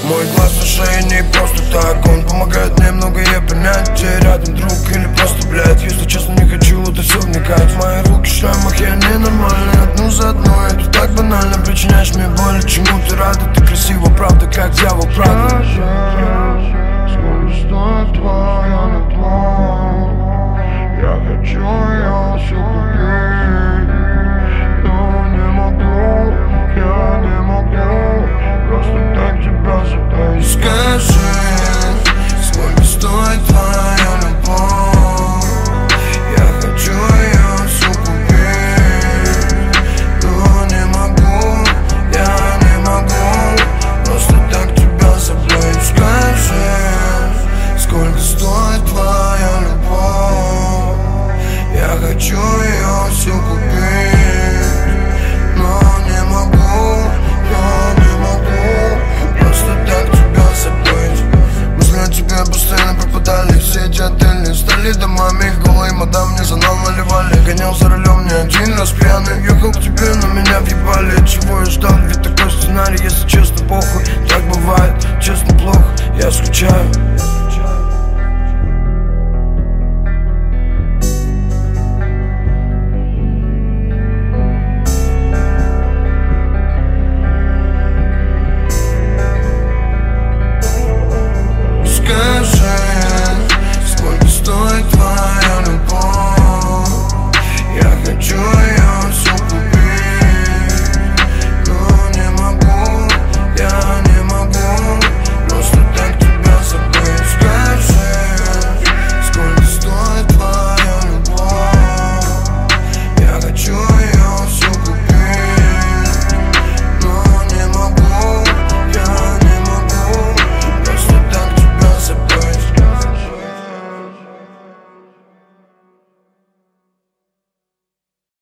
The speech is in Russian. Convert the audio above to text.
Мой глаз на шее не просто так, он помогает мне многое понять. Где рядом друг или просто, блядь, если честно не хочу это все вникать. Мои руки в шрамах, я ненормальный, одну за одной. Это так банально, причиняешь мне боль. Чему ты рада, ты красива, правда, как дьявол, правда. Сколько стоит твоя любовь? Я хочу ее всю купить, но не могу, я не могу просто так тебя забыть. Скажи, сколько стоит твоя любовь? Я хочу ее всю купить, но не могу, я не могу просто так тебя забыть. Скажи, сколько стоит твоя любовь? Я хочу ее всю купить, но не могу, я не могу просто так тебя забыть. Мысли о тебе постоянно пропадали, все эти отели стали домами. Их голые мадам мне за нам наливали. Гонял за рулем не один раз пьяный, ехал к тебе, но меня въебали. Чего я ждал, ведь такой сценарий, если честно, похуй. Так бывает, честно, плохо, я скучаю.